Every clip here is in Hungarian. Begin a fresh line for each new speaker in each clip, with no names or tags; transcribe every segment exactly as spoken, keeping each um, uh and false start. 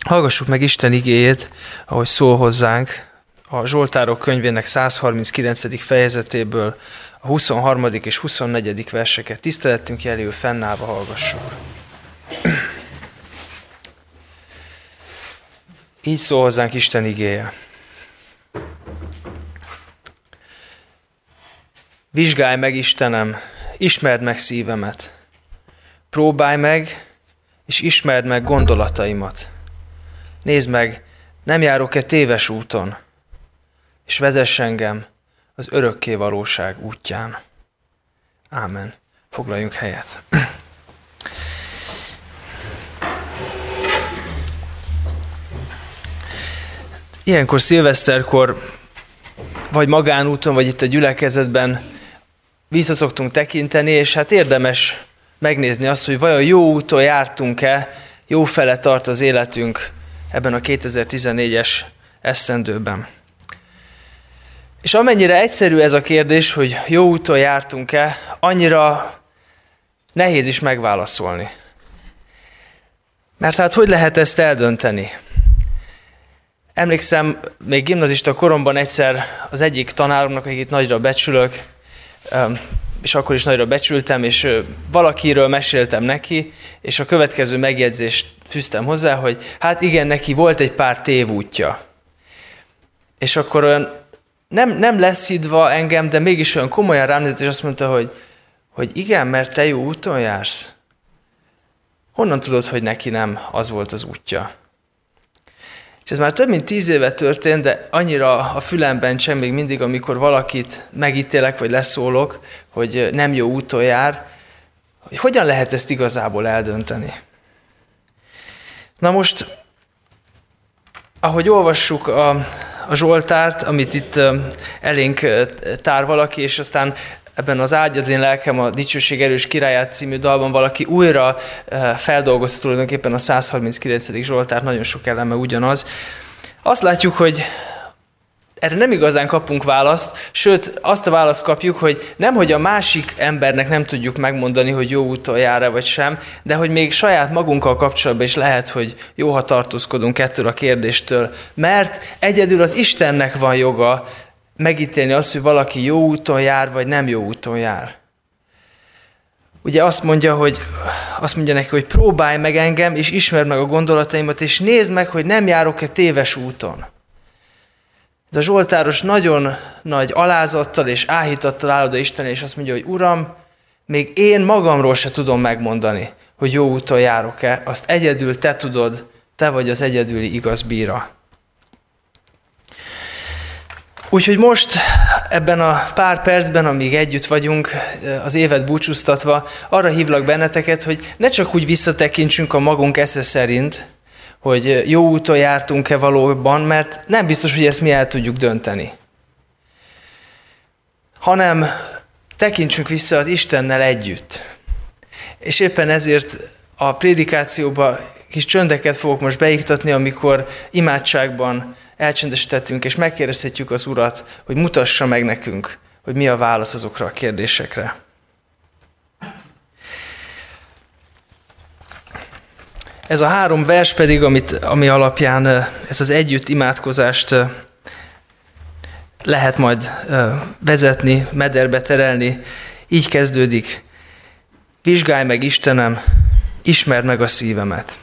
Hallgassuk meg Isten igéjét, ahogy szól hozzánk, a Zsoltárok könyvének száz harminckilencedik fejezetéből a huszonharmadik és huszonnegyedik verseket tisztelettünk jeléül fennállva hallgassuk. Így szól hozzánk Isten igéje. Vizsgálj meg, Istenem, ismerd meg szívemet. Próbálj meg, és ismerd meg gondolataimat. Nézd meg, nem járok-e téves úton, és vezess engem az örökké valóság útján. Ámen. Foglaljunk helyet. Ilyenkor szilveszterkor, vagy magánúton, vagy itt a gyülekezetben visszaszoktunk tekinteni, és hát érdemes megnézni azt, hogy vajon jó úton jártunk-e, jó fele tart az életünk ebben a kétezer-tizennégyes esztendőben. És amennyire egyszerű ez a kérdés, hogy jó úton jártunk-e, annyira nehéz is megválaszolni. Mert hát hogy lehet ezt eldönteni? Emlékszem, még gimnazista koromban egyszer az egyik tanáromnak, akit nagyra becsülök, és akkor is nagyra becsültem, és valakiről meséltem neki, és a következő megjegyzést fűztem hozzá, hogy hát igen, neki volt egy pár tévútja. És akkor olyan nem, nem leszidva engem, de mégis olyan komolyan rám nézett, és azt mondta, hogy, hogy igen, mert te jó úton jársz. Honnan tudod, hogy neki nem az volt az útja? És ez már több mint tíz éve történt, de annyira a fülemben cseng még mindig, amikor valakit megítélek, vagy leszólok, hogy nem jó úton jár, hogy hogyan lehet ezt igazából eldönteni. Na most, ahogy olvassuk a, a Zsoltárt, amit itt elénk tár valaki, és aztán ebben az Áldjad én lelkem a dicsőség erős királyát című dalban valaki újra feldolgozta tulajdonképpen a száz harminckilencedik Zsoltárt, nagyon sok eleme ugyanaz. Azt látjuk, hogy erre nem igazán kapunk választ, sőt azt a választ kapjuk, hogy nem, hogy a másik embernek nem tudjuk megmondani, hogy jó úton jár-e vagy sem, de hogy még saját magunkkal kapcsolatban is lehet, hogy jó, ha tartózkodunk ettől a kérdéstől, mert egyedül az Istennek van joga megítélni azt, hogy valaki jó úton jár, vagy nem jó úton jár. Ugye azt mondja, hogy, azt mondja neki, hogy próbálj meg engem, és ismerd meg a gondolataimat, és nézd meg, hogy nem járok-e téves úton. Ez a zsoltáros nagyon nagy alázattal és áhítattal áll oda Istenre, és azt mondja, hogy Uram, még én magamról se tudom megmondani, hogy jó úton járok-e, azt egyedül te tudod, te vagy az egyedüli igaz bíra. Úgyhogy most ebben a pár percben, amíg együtt vagyunk, az évet búcsúztatva, arra hívlak benneteket, hogy ne csak úgy visszatekintsünk a magunk esze szerint, hogy jó úton jártunk-e valóban, mert nem biztos, hogy ezt mi el tudjuk dönteni. Hanem tekintsünk vissza az Istennel együtt. És éppen ezért a prédikációba kis csöndeket fogok most beiktatni, amikor imádságban elcsendesítettünk, és megkérdezhetjük az Urat, hogy mutassa meg nekünk, hogy mi a válasz azokra a kérdésekre. Ez a három vers pedig, amit, ami alapján ez az együtt imádkozást lehet majd vezetni, mederbe terelni, így kezdődik. Vizsgálj meg, Istenem, ismerd meg a szívemet.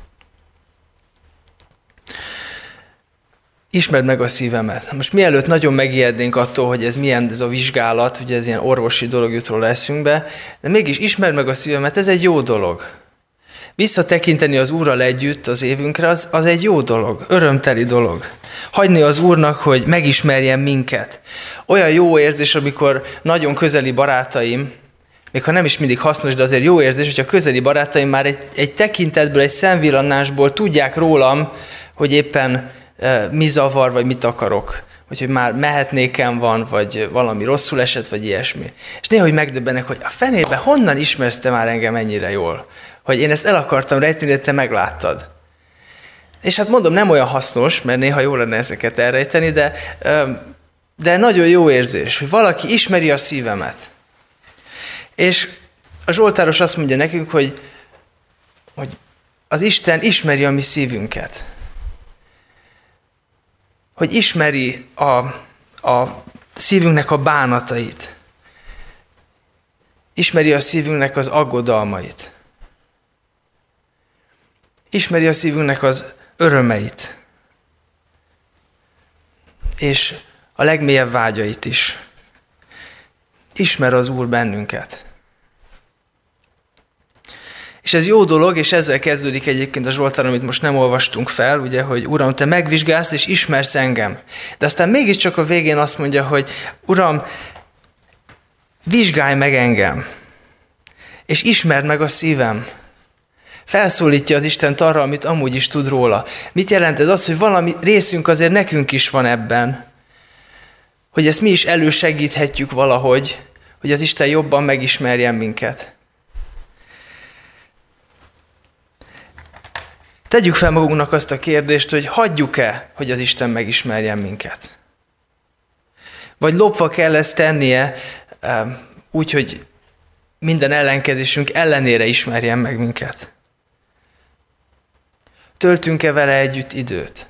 Ismerd meg a szívemet. Most mielőtt nagyon megijednénk attól, hogy ez milyen ez a vizsgálat, ugye ez ilyen orvosi dolog jut róla eszünkbe, de mégis ismerd meg a szívemet, ez egy jó dolog. Visszatekinteni az Úrral együtt az évünkre, az, az egy jó dolog, örömteli dolog. Hagyni az Úrnak, hogy megismerjen minket. Olyan jó érzés, amikor nagyon közeli barátaim, még ha nem is mindig hasznos, de azért jó érzés, hogyha közeli barátaim már egy, egy tekintetből, egy szemvillannásból tudják rólam, hogy éppen mi zavar, vagy mit akarok. Vagy hogy már mehetnéken van, vagy valami rosszul esett, vagy ilyesmi. És néha, hogy megdöbbenek, hogy a fenébe honnan ismersz te már engem ennyire jól? Hogy én ezt el akartam rejteni, de te megláttad. És hát mondom, nem olyan hasznos, mert néha jó lenne ezeket elrejteni, de, de nagyon jó érzés, hogy valaki ismeri a szívemet. És a zsoltáros azt mondja nekünk, hogy, hogy az Isten ismeri a mi szívünket. Hogy ismeri a, a szívünknek a bánatait. Ismeri a szívünknek az aggodalmait. Ismeri a szívünknek az örömeit. És a legmélyebb vágyait is. Ismer az Úr bennünket. És ez jó dolog, és ezzel kezdődik egyébként a Zsoltár, amit most nem olvastunk fel, ugye, hogy Uram, te megvizsgálsz és ismersz engem. De aztán mégiscsak a végén azt mondja, hogy Uram, vizsgálj meg engem, és ismerd meg a szívem. Felszólítja az Istent arra, amit amúgy is tud róla. Mit jelent ez? Az, hogy valami részünk azért nekünk is van ebben, hogy ezt mi is elősegíthetjük valahogy, hogy az Isten jobban megismerjen minket. Tegyük fel magunknak azt a kérdést, hogy hagyjuk-e, hogy az Isten megismerjen minket? Vagy lopva kell ezt tennie úgy, hogy minden ellenkezésünk ellenére ismerjen meg minket? Töltünk-e vele együtt időt?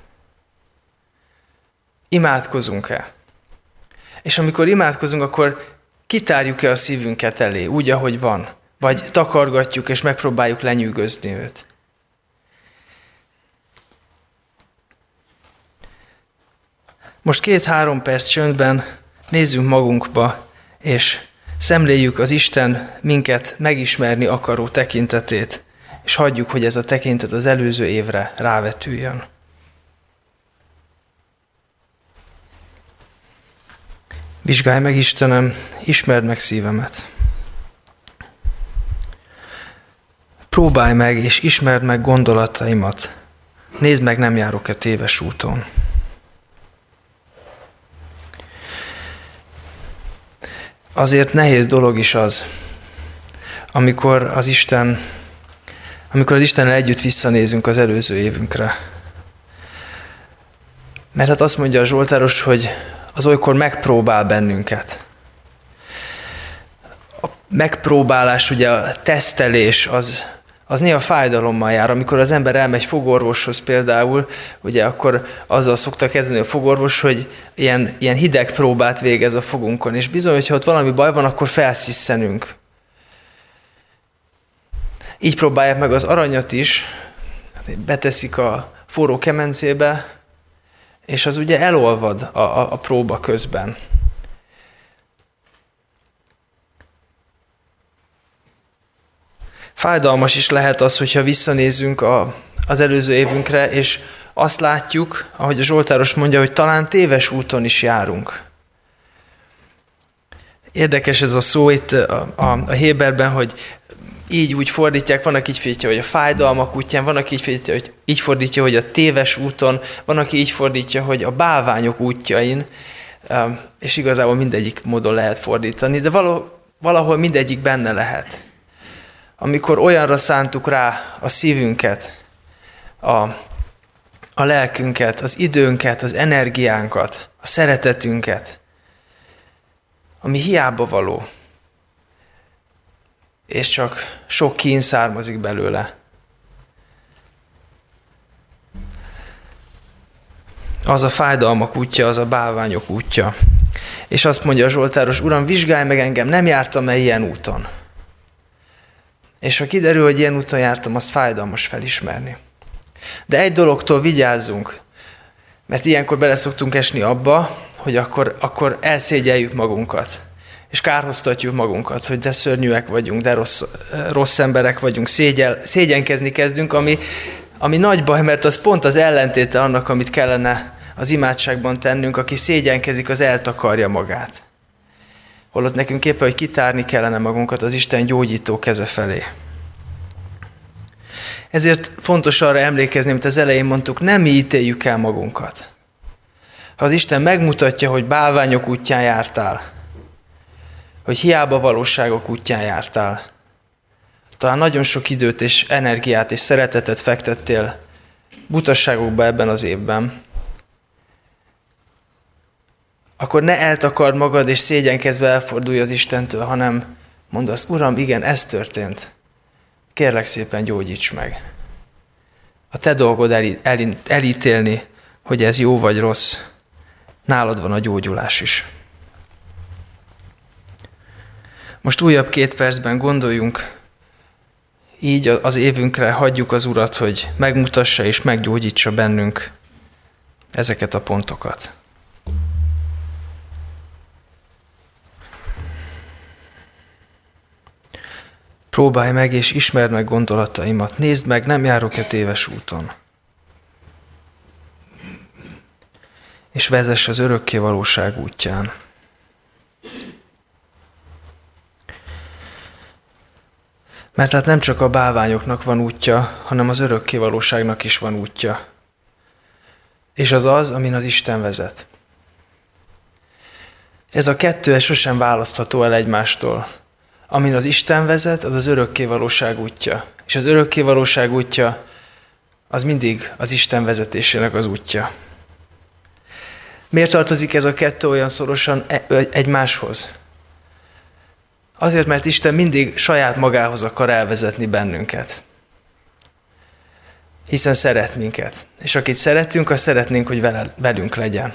Imádkozunk-e? És amikor imádkozunk, akkor kitárjuk-e a szívünket elé, úgy, ahogy van? Vagy takargatjuk és megpróbáljuk lenyűgözni őt? Most két-három perc csöndben nézzünk magunkba, és szemléljük az Isten minket megismerni akaró tekintetét, és hagyjuk, hogy ez a tekintet az előző évre rávetüljön. Vizsgálj meg, Istenem, ismerd meg szívemet. Próbálj meg, és ismerd meg gondolataimat. Nézd meg, nem járok-e téves úton. Azért nehéz dolog is az, amikor az Isten, amikor az Istennel együtt visszanézünk az előző évünkre. Mert hát azt mondja a Zsoltáros, hogy az olykor megpróbál bennünket. A megpróbálás, ugye a tesztelés, az, az néha fájdalommal jár. Amikor az ember elmegy fogorvoshoz például, ugye akkor azzal szokta kezdeni a fogorvos, hogy ilyen, ilyen hideg próbát végez a fogunkon, és bizony, hogyha ott valami baj van, akkor felszisszenünk. Így próbálják meg az aranyat is, beteszik a forró kemencébe, és az ugye elolvad a, a, a próba közben. Fájdalmas is lehet az, hogyha visszanézünk a, az előző évünkre, és azt látjuk, ahogy a Zsoltáros mondja, hogy talán téves úton is járunk. Érdekes ez a szó itt a, a, a Héberben, hogy így úgy fordítják, van, aki így fordítja, hogy a fájdalmak útján, van, aki így fordítja, hogy, így fordítja, hogy a téves úton, van, aki így fordítja, hogy a bálványok útjain, és igazából mindegyik módon lehet fordítani, de valahol mindegyik benne lehet. Amikor olyanra szántuk rá a szívünket, a, a lelkünket, az időnket, az energiánkat, a szeretetünket, ami hiába való, és csak sok kín származik belőle. Az a fájdalmak útja, az a bálványok útja. És azt mondja a Zsoltáros, Uram, vizsgálj meg engem, nem jártam-e ilyen úton? És ha kiderül, hogy ilyen úton jártam, azt fájdalmas felismerni. De egy dologtól vigyázzunk, mert ilyenkor bele szoktunk esni abba, hogy akkor, akkor elszégyeljük magunkat, és kárhoztatjuk magunkat, hogy de szörnyűek vagyunk, de rossz, rossz emberek vagyunk, szégyel, szégyenkezni kezdünk, ami, ami nagy baj, mert az pont az ellentéte annak, amit kellene az imádságban tennünk, aki szégyenkezik, az eltakarja magát. Holott nekünk éppen, hogy kitárni kellene magunkat az Isten gyógyító keze felé. Ezért fontos arra emlékezni, amit az elején mondtuk, nem mi ítéljük el magunkat. Ha az Isten megmutatja, hogy bálványok útján jártál, hogy hiába valóságok útján jártál, talán nagyon sok időt és energiát és szeretetet fektettél butasságokba ebben az évben, akkor ne eltakard magad és szégyenkezve elfordulj az Istentől, hanem mondd azt, Uram, igen, ez történt. Kérlek szépen, gyógyíts meg. A te dolgod el, el, elítélni, hogy ez jó vagy rossz. Nálad van a gyógyulás is. Most újabb két percben gondoljunk így az évünkre, hagyjuk az Urat, hogy megmutassa és meggyógyítsa bennünk ezeket a pontokat. Próbálj meg és ismerd meg gondolataimat. Nézd meg, nem járok-e téves úton. És vezess az örökké valóság útján. Mert hát nem csak a bálványoknak van útja, hanem az örökké valóságnak is van útja. És az az, amin az Isten vezet. Ez a kettő ez sosem választható el egymástól. Amin az Isten vezet, az az örökké valóság útja. És az örökké valóság útja, az mindig az Isten vezetésének az útja. Miért tartozik ez a kettő olyan szorosan egymáshoz? Azért, mert Isten mindig saját magához akar elvezetni bennünket. Hiszen szeret minket. És akit szeretünk, azt szeretnénk, hogy velünk legyen.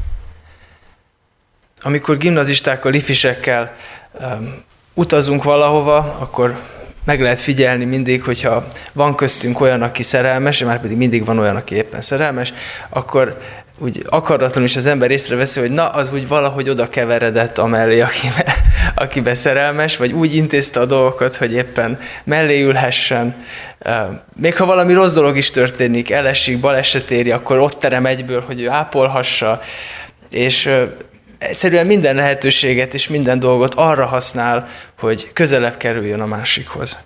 Amikor gimnazistákkal, ifisekkel um, utazunk valahova, akkor meg lehet figyelni mindig, hogyha van köztünk olyan, aki szerelmes, már pedig mindig van olyan, aki éppen szerelmes, akkor úgy akaratlanul is az ember észreveszi, hogy na, az úgy valahogy oda keveredett amellé, akibe, akibe szerelmes, vagy úgy intézte a dolgokat, hogy éppen mellé ülhessen. Még ha valami rossz dolog is történik, elesik, baleset éri, akkor ott terem egyből, hogy ő ápolhassa, és egyszerűen minden lehetőséget és minden dolgot arra használ, hogy közelebb kerüljön a másikhoz.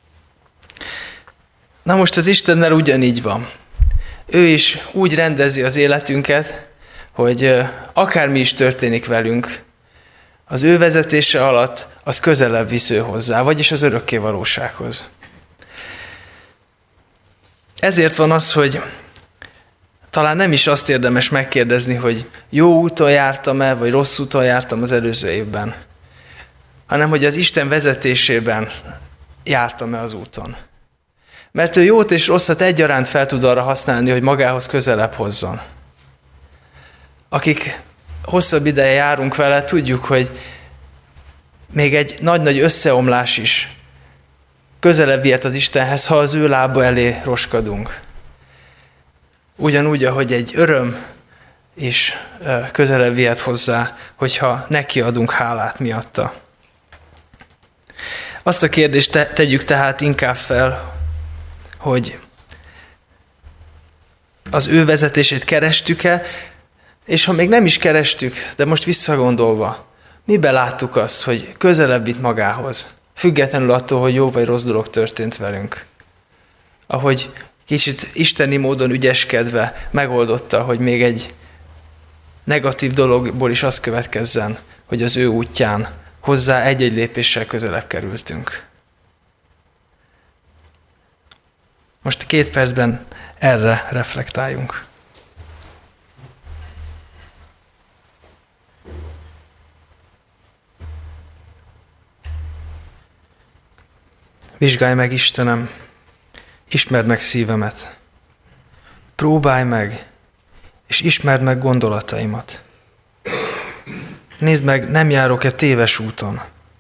Na most az Istennel ugyanígy van. Ő is úgy rendezi az életünket, hogy akármi is történik velünk, az ő vezetése alatt az közelebb visz ő hozzá, vagyis az örökké valósághoz. Ezért van az, hogy talán nem is azt érdemes megkérdezni, hogy jó úton jártam-e, vagy rossz úton jártam az előző évben, hanem hogy az Isten vezetésében jártam-e az úton. Mert ő jót és rosszat egyaránt fel tud arra használni, hogy magához közelebb hozzon. Akik hosszabb ideje járunk vele, tudjuk, hogy még egy nagy-nagy összeomlás is közelebb vihet az Istenhez, ha az ő lába elé roskadunk. Ugyanúgy, ahogy egy öröm is közelebb vihet hozzá, hogyha neki adunk hálát miatta. Azt a kérdést te- tegyük tehát inkább fel, hogy az ő vezetését kerestük-e, és ha még nem is kerestük, de most visszagondolva, miben láttuk azt, hogy közelebb vitt magához, függetlenül attól, hogy jó vagy rossz dolog történt velünk. Ahogy kicsit isteni módon ügyeskedve megoldotta, hogy még egy negatív dologból is az következzen, hogy az ő útján hozzá egy-egy lépéssel közelebb kerültünk. Most két percben erre reflektáljunk. Vizsgálj meg, Istenem, ismerd meg szívemet. Próbálj meg, és ismerd meg gondolataimat. Nézd meg, nem járok-e téves úton,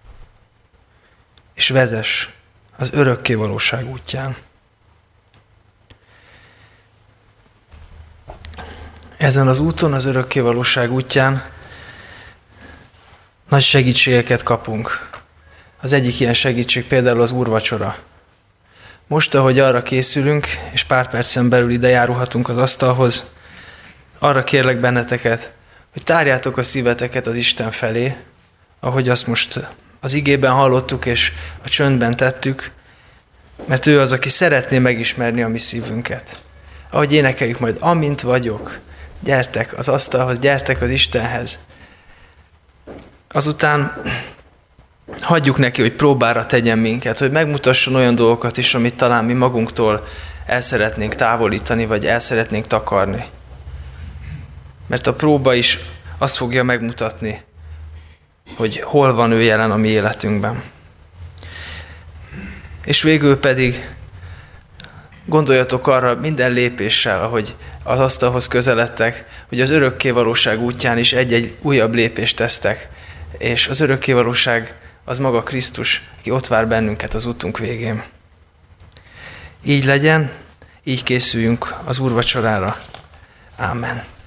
és vezess az örökké valóság útján. Ezen az úton, az örökké valóság útján nagy segítségeket kapunk. Az egyik ilyen segítség például az úrvacsora. Most, ahogy arra készülünk, és pár percen belül ide járulhatunk az asztalhoz, arra kérlek benneteket, hogy tárjátok a szíveteket az Isten felé, ahogy azt most az igében hallottuk, és a csöndben tettük, mert ő az, aki szeretné megismerni a mi szívünket. Ahogy énekeljük majd, amint vagyok, gyertek az asztalhoz, gyertek az Istenhez. Azután hagyjuk neki, hogy próbára tegyen minket, hogy megmutasson olyan dolgokat is, amit talán mi magunktól el szeretnénk távolítani, vagy el szeretnénk takarni. Mert a próba is azt fogja megmutatni, hogy hol van ő jelen a mi életünkben. És végül pedig Gondoljatok arra minden lépéssel, ahogy az asztalhoz közeledtek, hogy az örökkévalóság útján is egy-egy újabb lépést tesztek, és az örökkévalóság az maga Krisztus, aki ott vár bennünket az útunk végén. Így legyen, így készüljünk az úrvacsorára. Ámen.